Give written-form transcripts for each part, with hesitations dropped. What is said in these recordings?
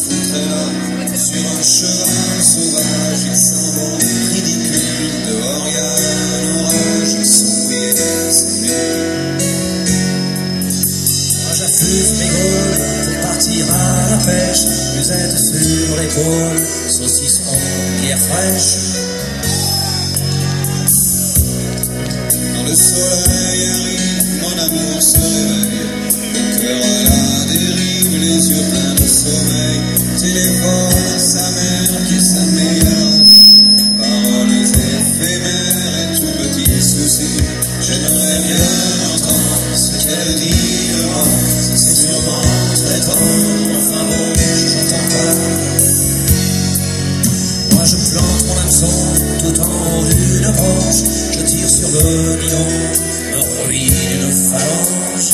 rencontré là, sur un cheval sauvage, il semble ridicule. Dehors y a un orage, ils sont mouillés, c'est lui. Moi j'affuse mes gaules pour partir à la pêche, musette sur l'épaule, saucisson, bière fraîche. Quand le soleil arrive, mon amour se réveille, le cœur à la dérive, les yeux pleins de sommeil, téléphone à sa mère qui est sa meilleure. Paroles éphémères et tout petits soucis, j'aimerais bien entendre ce qu'elle dit de moi, si c'est sûrement très tendre, enfin bon, j'entends pas. Moi je plante mon hameçon tout en haut d'une branche, je tire sur le nylon, me ruine une phalange.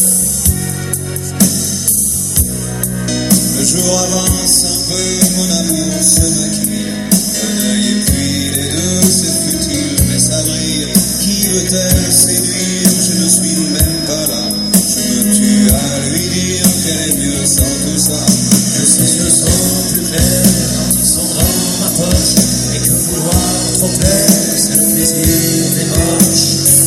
Le jour avance un peu, mon amour se maquille, un œil et puis les deux, c'est futile mais ça brille. Qui veut-elle séduire? Je ne suis même pas là, je me tue à lui dire qu'elle est mieux sans tout ça. Que ses yeux sont plus clairs quand ils sont dans ma poche, et que vouloir trop plaire, c'est le plaisir des moches.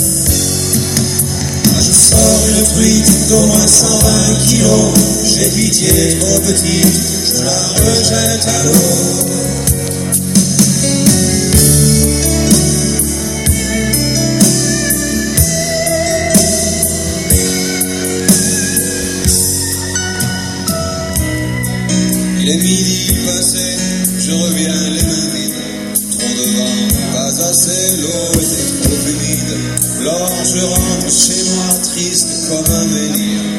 Moi je sors une truite d'au moins 120 kilos, j'ai pitié trop petite, je la rejette à l'eau. Il est midi passé, je reviens les mains vides. Trop de vent, pas assez, l'eau était trop humide. Alors je rentre chez moi triste comme un menhir.